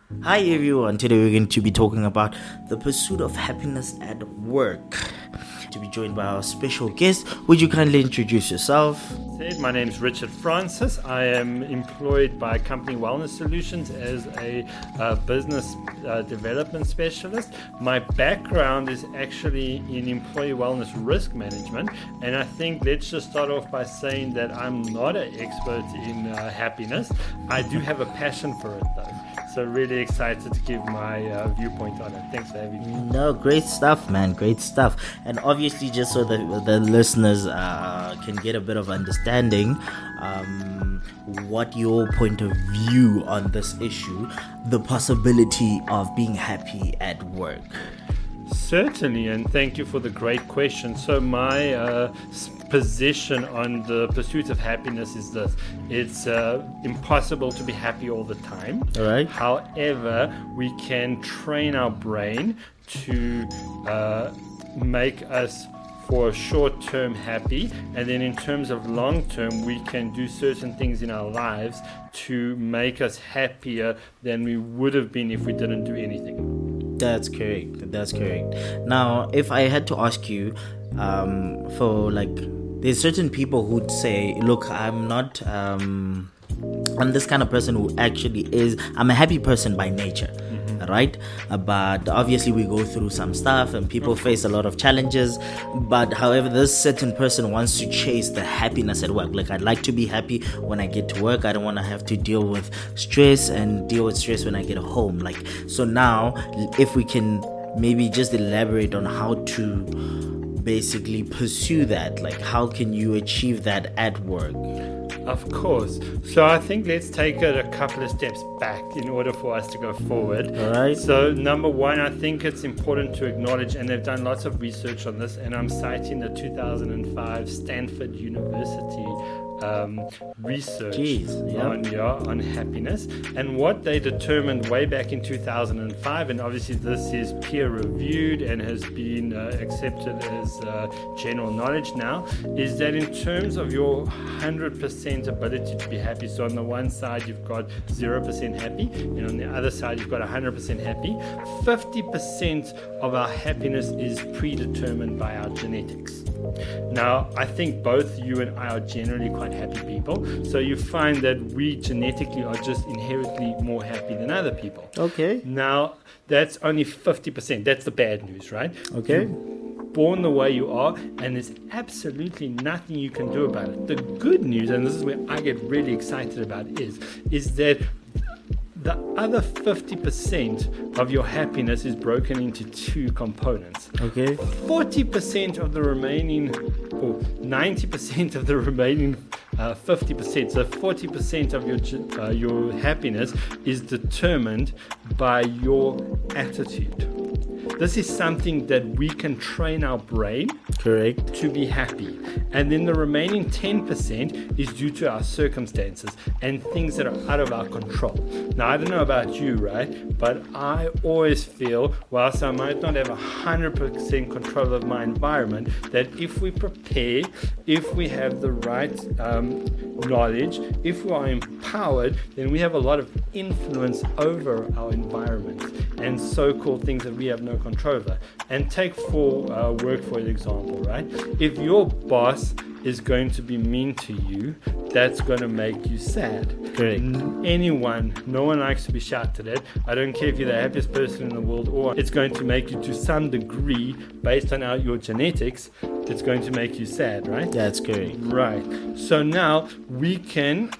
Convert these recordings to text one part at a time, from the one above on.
Hi everyone, today we're going to be talking about the pursuit of happiness at work. To be joined by our special guest, would you kindly introduce yourself? My name is Richard Francis. I am employed by Company Wellness Solutions as a business development specialist. My background is actually in employee wellness risk management, and I think let's just start off by saying that I'm not an expert in happiness. I do have a passion for it though. So really excited to give my viewpoint on it. Thanks for having me. No, great stuff, man. Great stuff. And obviously, just so that the listeners can get a bit of understanding, what your point of view on this issue, the possibility of being happy at work. Certainly, and thank you for the great question. So my position on the pursuit of happiness is this: it's impossible to be happy all the time. All right. However, we can train our brain to make us for short term happy, and then in terms of long term, we can do certain things in our lives to make us happier than we would have been if we didn't do anything. That's correct. Now, if I had to ask you, there's certain people who'd say, look, I'm this kind of person who actually I'm a happy person by nature, right? But obviously we go through some stuff and people face a lot of challenges. But however, this certain person wants to chase the happiness at work. Like, I'd like to be happy when I get to work. I don't want to have to deal with stress when I get home. Like, so now, if we can maybe just elaborate on how to basically pursue that, like how can you achieve that at work? Of course. So I think let's take it a couple of steps back in order for us to go forward. All right. So number one, I think it's important to acknowledge, and they've done lots of research on this, and I'm citing the 2005 Stanford University research on happiness, and what they determined way back in 2005, and obviously this is peer reviewed and has been accepted as general knowledge now, is that in terms of your 100% ability to be happy, so on the one side you've got 0% happy, and on the other side you've got 100% happy, 50% of our happiness is predetermined by our genetics. Now, I think both you and I are generally quite happy people, so you find that we genetically are just inherently more happy than other people. Okay. Now, that's only 50%. That's the bad news, right? Okay. You're born the way you are, and there's absolutely nothing you can do about it. The good news, and this is where I get really excited about, is that the other 50% of your happiness is broken into two components. Okay. 40% of the remaining, or 90% of the remaining 50%. So 40% of your happiness is determined by your attitude. This is something that we can train our brain to be happy. And then the remaining 10% is due to our circumstances and things that are out of our control. Now, I don't know about you, right? But I always feel, whilst I might not have 100% control of my environment, that if we prepare, if we have the right knowledge, if we are empowered, then we have a lot of influence over our environment and so-called things that we have no control over. And take work for example, right? If your boss is going to be mean to you, that's going to make you sad. Correct. No one likes to be shouted at. I don't care if you're the happiest person in the world, or it's going to make you, to some degree, based on your genetics, it's going to make you sad, right? That's correct. Right. So now we can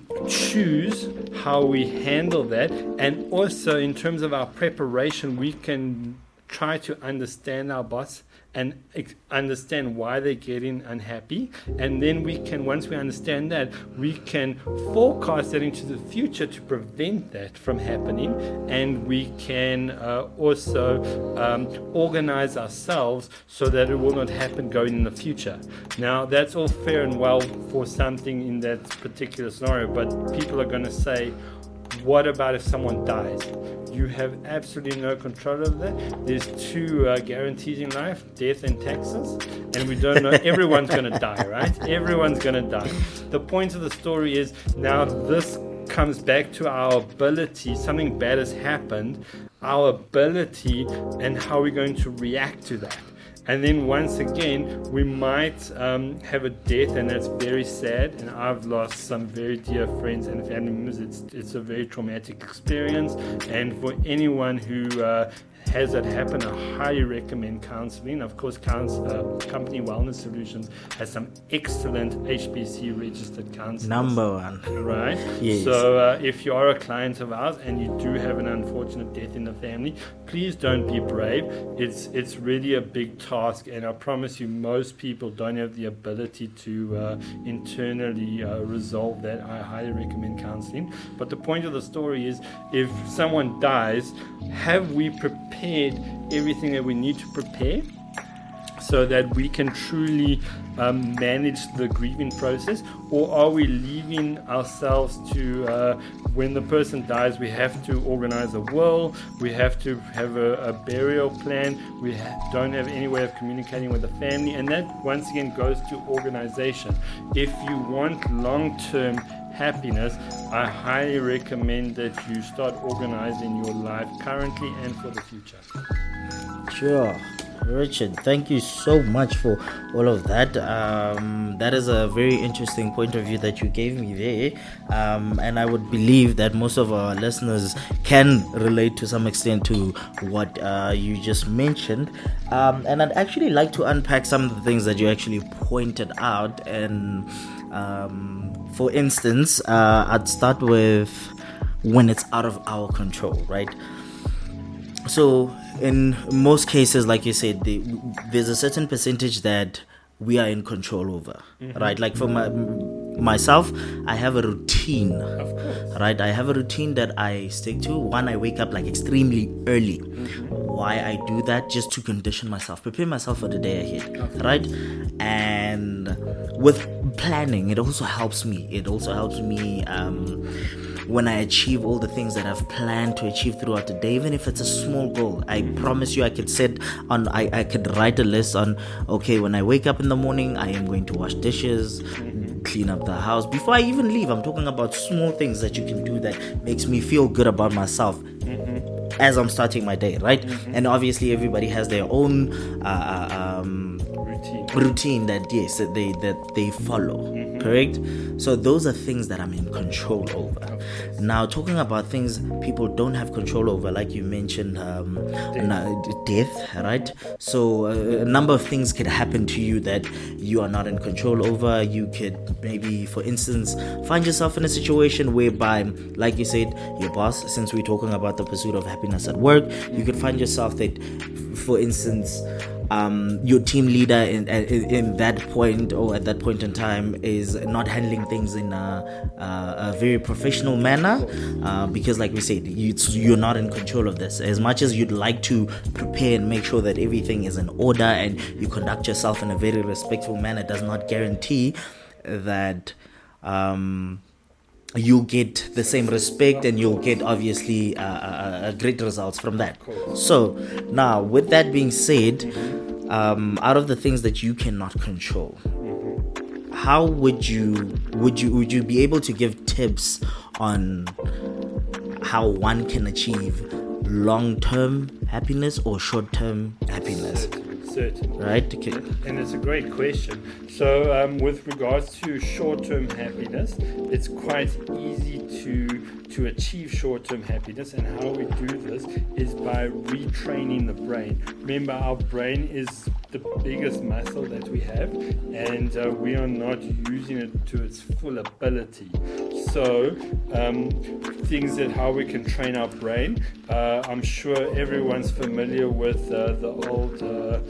choose how we handle that, and also in terms of our preparation, we can try to understand our boss and understand why they're getting unhappy, and then we can, once we understand that, we can forecast that into the future to prevent that from happening, and we can also organize ourselves so that it will not happen going in the future. Now, that's all fair and well for something in that particular scenario, but people are going to say, what about if someone dies? You have absolutely no control over that. There's two guarantees in life, death and taxes, and we don't know. Everyone's going to die, right? Everyone's going to die. The point of the story is, now this comes back to our ability. Something bad has happened, our ability and how we're going to react to that. And then once again, we might have a death, and that's very sad. And I've lost some very dear friends and family members. It's a very traumatic experience. And for anyone who has that happen, I highly recommend counseling. Of course, Company Wellness Solutions has some excellent HBC registered counselors. Number one. Right? Yes. So if you are a client of ours and you do have an unfortunate death in the family, please don't be brave. It's really a big task, and I promise you most people don't have the ability to internally resolve that. I highly recommend counseling. But the point of the story is, if someone dies, have we prepared everything that we need to prepare so that we can truly manage the grieving process? Or are we leaving ourselves to when the person dies, we have to organize a will, we have to have a burial plan, we don't have any way of communicating with the family, and that once again goes to organization. If you want long-term happiness, I highly recommend that you start organizing your life currently and for the future. Sure. Richard, thank you so much for all of that. That is a very interesting point of view that you gave me there. And I would believe that most of our listeners can relate to some extent to what you just mentioned. And I'd actually like to unpack some of the things that you actually pointed out. And for instance, I'd start with when it's out of our control, right? So in most cases, like you said, there's a certain percentage that we are in control over, right? Like for myself, I have a routine, right? I have a routine that I stick to. One, I wake up like extremely early. Why I do that? Just to condition myself, prepare myself for the day ahead, right? And with planning, it also helps me. When I achieve all the things that I've planned to achieve throughout the day, even if it's a small goal, I promise you I could write a list on, okay, when I wake up in the morning, I am going to wash dishes, clean up the house. Before I even leave, I'm talking about small things that you can do that makes me feel good about myself as I'm starting my day, right? And obviously everybody has their own routine that they follow, correct? So those are things that I'm in control over. Now, talking about things people don't have control over, like you mentioned, death, right? So a number of things could happen to you that you are not in control over. You could maybe, for instance, find yourself in a situation whereby, like you said, your boss, since we're talking about the pursuit of happiness at work, you could find yourself that, for instance, your team leader in that point, or at that point in time, is not handling things in a very professional manner, because like we said, you're not in control of this. As much as you'd like to prepare and make sure that everything is in order and you conduct yourself in a very respectful manner, does not guarantee that you'll get the same respect, and you'll get obviously great results from that. So now, with that being said, out of the things that you cannot control, how would you be able to give tips on how one can achieve long-term happiness or short-term happiness? Certainly. Right? Okay. And it's a great question. So with regards to short-term happiness, it's quite easy to achieve short-term happiness, and how we do this is by retraining the brain. Remember, our brain is the biggest muscle that we have, and we are not using it to its full ability. So things that how we can train our brain, I'm sure everyone's familiar with the old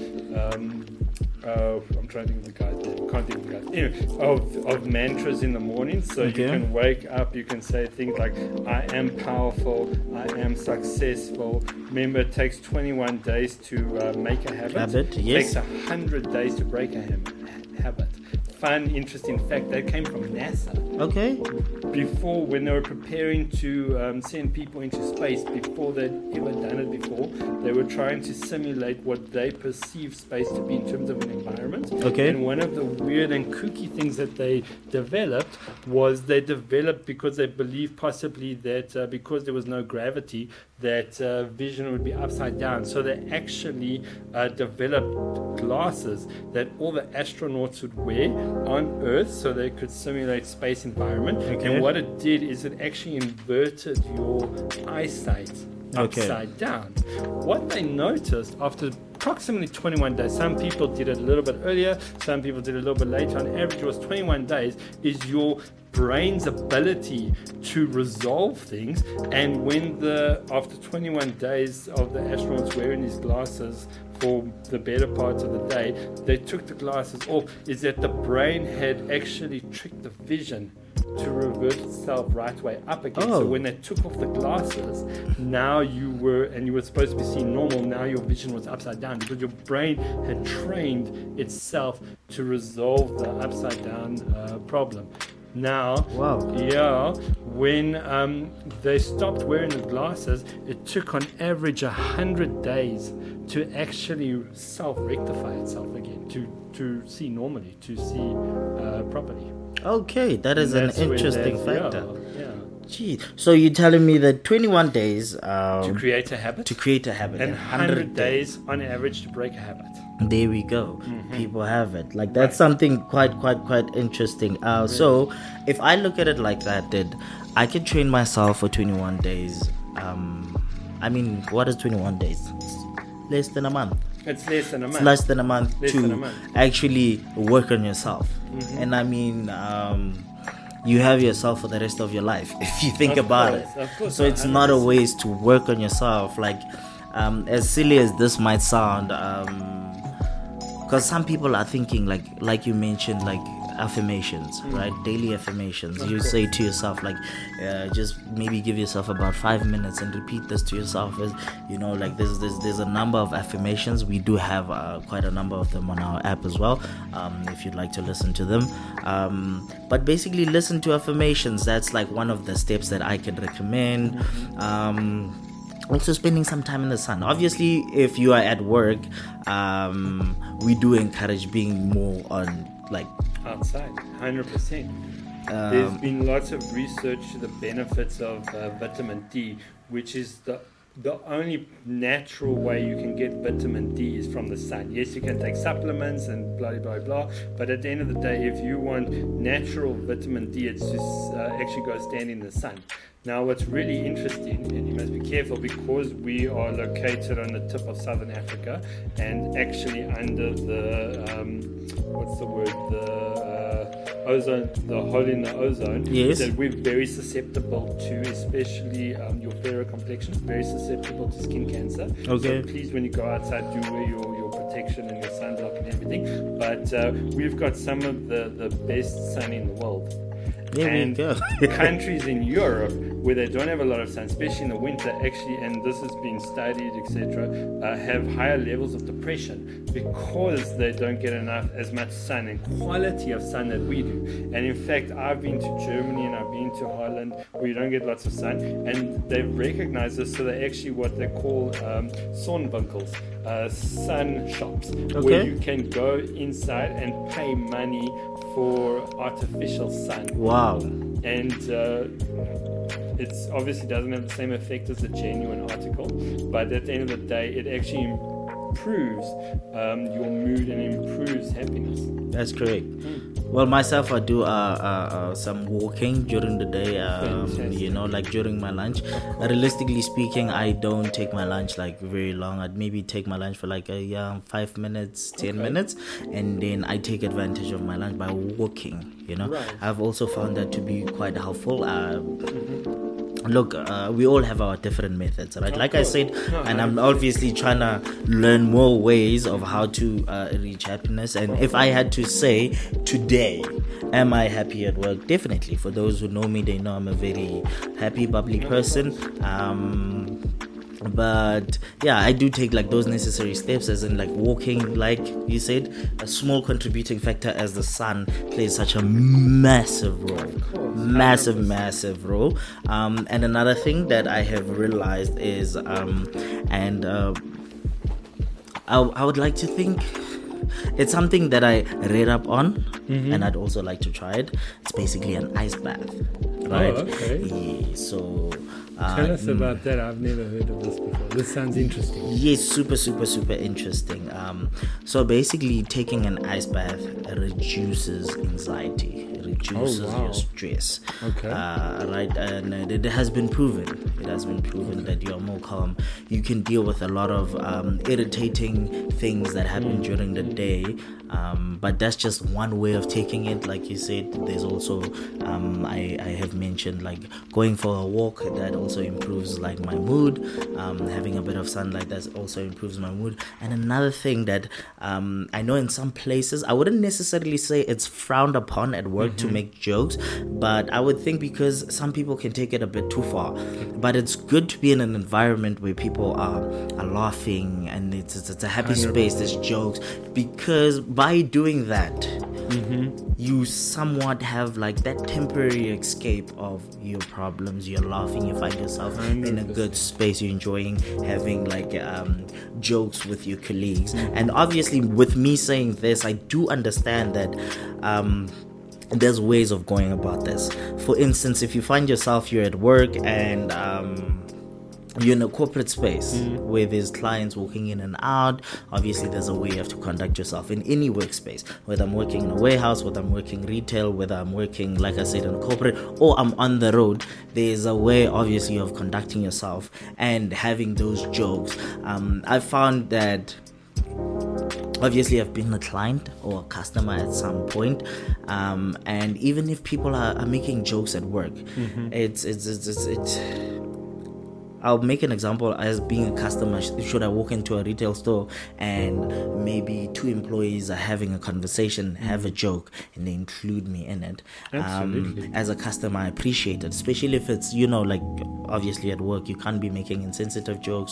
I'm trying to think of the guy's name. Can't think of the guy's name. Anyway, of mantras in the morning. So you can wake up, you can say things like, I am powerful, I am successful. Remember, it takes 21 days to make a habit. Yes. It takes 100 days to break a habit. Fun, interesting fact, that came from NASA. Okay. Before, when they were preparing to send people into space, before they'd ever done it before, they were trying to simulate what they perceive space to be in terms of an environment. Okay. And one of the weird and kooky things that they developed was because they believed possibly that because there was no gravity, that vision would be upside down. So they actually developed glasses that all the astronauts would wear on Earth so they could simulate space environment. Okay. And what it did is it actually inverted your eyesight upside down. What they noticed after approximately 21 days, some people did it a little bit earlier, some people did it a little bit later, on average it was 21 days, is your brain's ability to resolve things. And when after 21 days of the astronauts wearing these glasses for the better part of the day, they took the glasses off, is that the brain had actually tricked the vision to revert itself right way up again. So when they took off the glasses, now you were supposed to be seeing normal, now your vision was upside down because your brain had trained itself to resolve the upside down problem. Now, when they stopped wearing the glasses, it took on average 100 days to actually self-rectify itself again, to see normally, to see properly. Okay, that is an interesting factor. Yeah. Gee, so you're telling me that 21 days to create a habit, and 100 days on average to break a habit. There we go. People have it. Like that's something quite interesting. So if I look at it like that, I can train myself for 21 days. I mean, what is 21 days? It's less than a month. It's less than a month. It's less than a month to actually work on yourself. And I mean, you have yourself for the rest of your life if you think about it. Of course, so it's 100%. not a waste to work on yourself. Like, as silly as this might sound, because some people are thinking like you mentioned, like affirmations, right? Daily affirmations. You say to yourself, like, just maybe give yourself about 5 minutes and repeat this to yourself. As you know, like there's a number of affirmations. We do have quite a number of them on our app as well, if you'd like to listen to them. But basically, listen to affirmations. That's like one of the steps that I can recommend. Also, spending some time in the sun. Obviously, if you are at work, we do encourage being more on like outside, 100%. There's been lots of research to the benefits of vitamin D, which is the only natural way you can get vitamin D is from the sun. Yes, you can take supplements and blah blah blah, but at the end of the day, if you want natural vitamin D, it's just actually go stand in the sun. Now, what's really interesting, and you must be careful because we are located on the tip of Southern Africa and actually under the ozone, the hole in the ozone, yes, that we're very susceptible to, especially your fairer complexion, very susceptible to skin cancer. Okay. So please, when you go outside, do wear your protection and your sunblock and everything. But we've got some of the best sun in the world. There we go. Countries in Europe where they don't have a lot of sun, especially in the winter, actually, and this has been studied, etc., have higher levels of depression because they don't get as much sun and quality of sun that we do. And in fact, I've been to Germany and I've been to Holland where you don't get lots of sun, and they've recognized this, so they're actually what they call Sonnenwinkels, sun shops, where you can go inside and pay money for artificial sun. Wow. And it's obviously doesn't have the same effect as a genuine article, but at the end of the day, it actually improves your mood and improves happiness. That's correct. Well, myself, I do some walking during the day, like during my lunch. Realistically speaking, I don't take my lunch like very long. I'd maybe take my lunch for like 5 minutes, 10 minutes, and then I take advantage of my lunch by walking, Right. I've also found that to be quite helpful. Look, we all have our different methods, right? Like I said, and I'm obviously trying to learn more ways of how to reach happiness. And if I had to say today, am I happy at work? Definitely. For those who know me, they know I'm a very happy, bubbly person. But yeah, I do take like those necessary steps, as in like walking, like you said, a small contributing factor, as the sun plays such a massive role. Massive role. And another thing that I have realized is I would like to think it's something that I read up on, and I'd also like to try it. It's basically an ice bath, right? Oh, okay. Yeah, so tell us about that. I've never heard of this before. This sounds interesting. Yes, super interesting. So basically, taking an ice bath reduces anxiety, reduces your stress. Okay. Right, and it has been proven. That you are more calm. You can deal with a lot of irritating things that happen during the day. But that's just one way of taking it. Like you said, there's also I have mentioned like going for a walk. That also improves like my mood. Having a bit of sunlight, that also improves my mood. And another thing that I know in some places, I wouldn't necessarily say it's frowned upon at work to make jokes, but I would think because some people can take it a bit too far. But it's good to be in an environment where people are laughing and it's a happy space. There's jokes, because by doing that, you somewhat have like that temporary escape of your problems. You're laughing, you find yourself 100%. In a good space, you're enjoying having like jokes with your colleagues. And obviously with me saying this, I do understand that there's ways of going about this. For instance, if you find yourself, you're at work and you're in a corporate space where there's clients walking in and out, obviously there's a way you have to conduct yourself in any workspace, whether I'm working in a warehouse, whether I'm working retail, whether I'm working, like I said, in a corporate, or I'm on the road. There's a way obviously of conducting yourself and having those jokes. I found that obviously I've been a client or a customer at some point, and even if people are making jokes at work, I'll make an example as being a customer. Should I walk into a retail store and maybe two employees are having a conversation, have a joke, and they include me in it? Absolutely. As a customer, I appreciate it, especially if it's, like obviously at work, you can't be making insensitive jokes,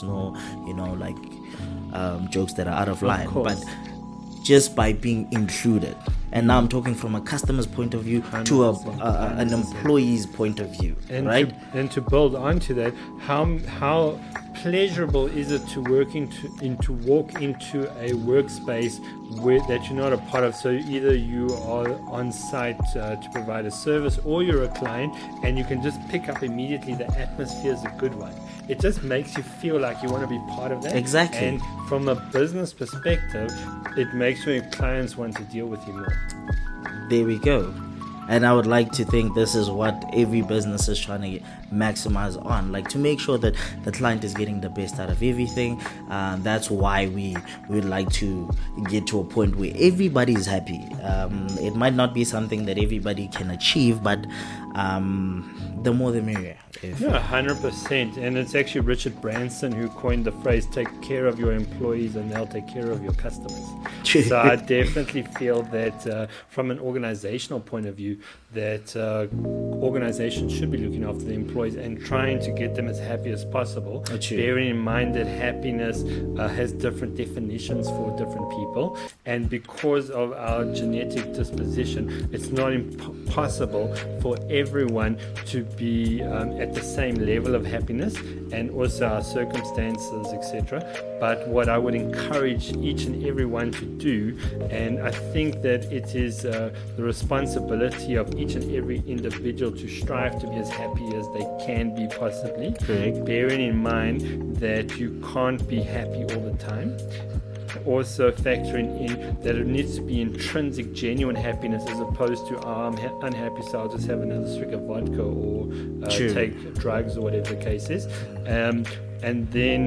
jokes that are out of line. But just by being included. And now I'm talking from a customer's point of view to an employee's point of view, right? To build onto that, how pleasurable is it to walk into a workspace that you're not a part of? So either you are on site to provide a service, or you're a client, and you can just pick up immediately the atmosphere is a good one. It just makes you feel like you want to be part of that. Exactly. And from a business perspective, it makes your clients want to deal with you more. There we go. And I would like to think this is what every business is trying to maximize on, like to make sure that the client is getting the best out of everything. That's why we would like to get to a point where everybody is happy. It might not be something that everybody can achieve, but the more the merrier. 100%. And it's actually Richard Branson who coined the phrase, take care of your employees and they'll take care of your customers. So I definitely feel that from an organizational point of view, that organizations should be looking after the employees and trying to get them as happy as possible. Bearing in mind that happiness has different definitions for different people. And because of our genetic disposition, it's not impossible for everyone to be at the same level of happiness, and also our circumstances, etc. But what I would encourage each and everyone to do, and I think that it is the responsibility of each and every individual to strive to be as happy as they can be possibly, bearing in mind that you can't be happy all the time. Also factoring in that it needs to be intrinsic, genuine happiness, as opposed to I'm unhappy, so I'll just have another swig of vodka or take drugs or whatever the case is. And then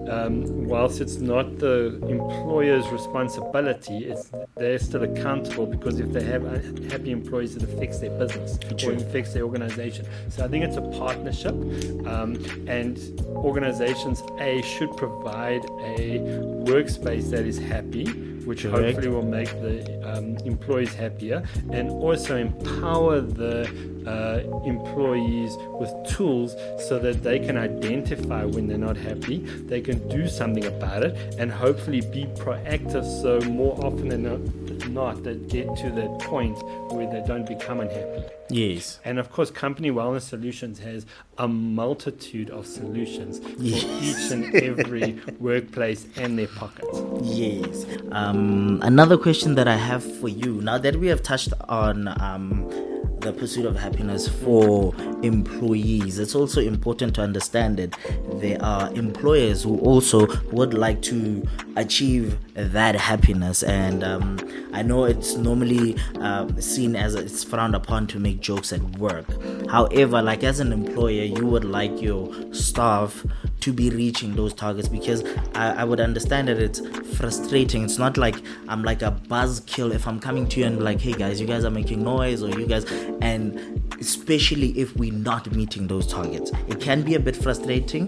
whilst it's not the employer's responsibility, they're still accountable, because if they have happy employees, it affects their business or it affects their organization. So I think it's a partnership, and organizations should provide a workspace that is happy, which hopefully will make the employees happier, and also empower the employees with tools so that they can identify when they're not happy, they can do something about it, and hopefully be proactive, so more often than not they get to that point where they don't become unhappy. Yes. And of course, Company Wellness Solutions has a multitude of solutions for each and every workplace and their pockets. Yes. Another question that I have for you, now that we have touched on the pursuit of happiness for employees, it's also important to understand that there are employers who also would like to achieve that happiness, and I know it's normally seen as it's frowned upon to make jokes at work. However, like as an employer, you would like your staff to be reaching those targets, because I would understand that it's frustrating. It's not like I'm like a buzzkill if I'm coming to you and like, hey guys, you guys are making noise, or you guys, and especially if we're not meeting those targets, it can be a bit frustrating,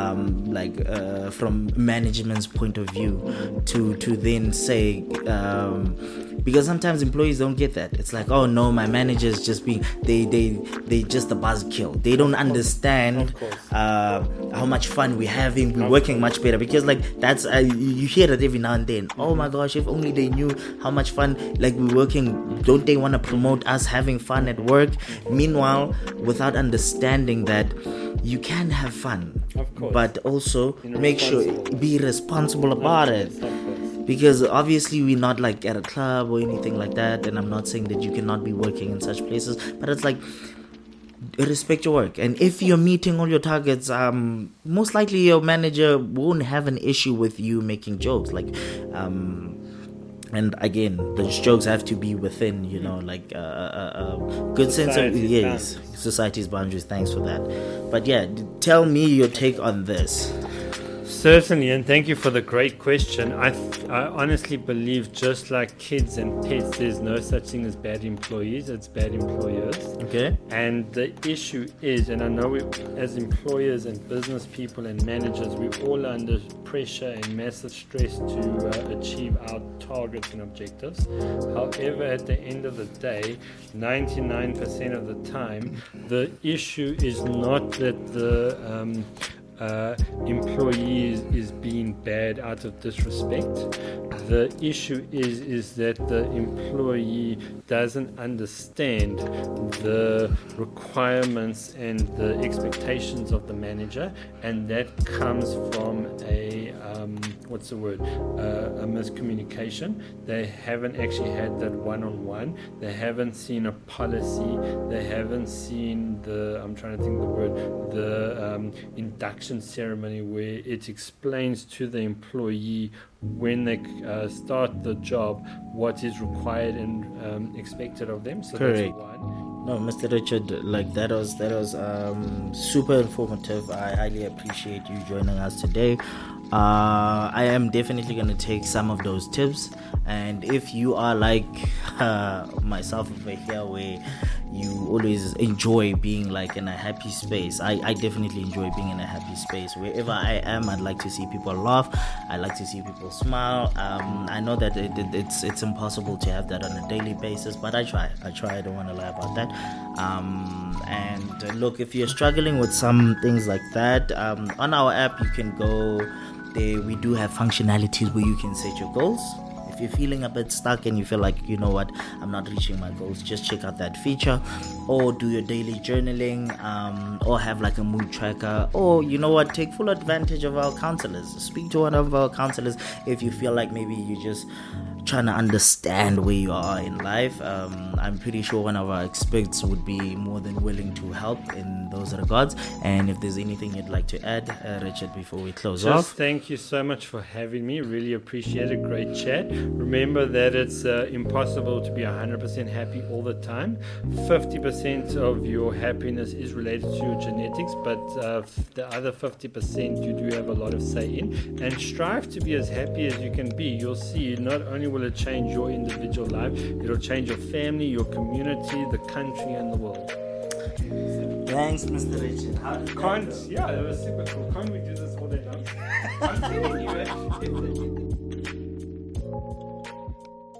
from management's point of view, to then say, because sometimes employees don't get that. It's like, oh no, my manager's just being, they just a buzzkill. They don't understand how much fun we're having. We're working much better, because like that's you hear it every now and then. Oh my gosh, if only they knew how much fun like we're working. Don't they want to promote us having fun at work? Meanwhile, without understanding that you can have fun, of course, but also make sure be responsible about it. Because obviously we're not like at a club or anything like that, and I'm not saying that you cannot be working in such places, but it's like, respect your work. And if you're meeting all your targets, most likely your manager won't have an issue with you making jokes, like and again, those jokes have to be within, like a good sense of society's boundaries. Thanks for that. But yeah, tell me your take on this. Certainly, and thank you for the great question. I honestly believe, just like kids and pets, there's no such thing as bad employees, it's bad employers. Okay. And the issue is, and I know we, as employers and business people and managers, we're all under pressure and massive stress to achieve our targets and objectives. However, at the end of the day, 99% of the time, the issue is not that the employee is being bad out of disrespect. The issue is that the employee doesn't understand the requirements and the expectations of the manager, and that comes from a miscommunication. They haven't actually had that one-on-one. They haven't seen a policy. They haven't seen the induction ceremony where it explains to the employee when they start the job what is required and expected of them. So correct. That's one. No, Mr. Richard, like that was super informative. I highly appreciate you joining us today. I am definitely going to take some of those tips, and if you are like myself over here, where you always enjoy being like in a happy space, I definitely enjoy being in a happy space. Wherever I am, I'd like to see people laugh. I like to see people smile. I know that it's impossible to have that on a daily basis, but I try. I don't want to lie about that. And look, if you're struggling with some things like that, on our app you can go there. We do have functionalities where you can set your goals. If you're feeling a bit stuck and you feel like, you know what, I'm not reaching my goals, just check out that feature, or do your daily journaling, or have like a mood tracker, or you know what, take full advantage of our counselors. Speak to one of our counselors if you feel like maybe you just trying to understand where you are in life. I'm pretty sure one of our experts would be more than willing to help in those regards. And if there's anything you'd like to add, Richard, before we close off. Thank you so much for having me. Really appreciate it. Great chat. Remember that it's impossible to be 100% happy all the time. 50% of your happiness is related to your genetics, but the other 50% you do have a lot of say in. And strive to be as happy as you can be. You'll see, not only will it change your individual life, it'll change your family, your community, the country, and the world. Thanks, Mr. Richard. Yeah, that was super cool. Can't we do this all day long? I'm telling you,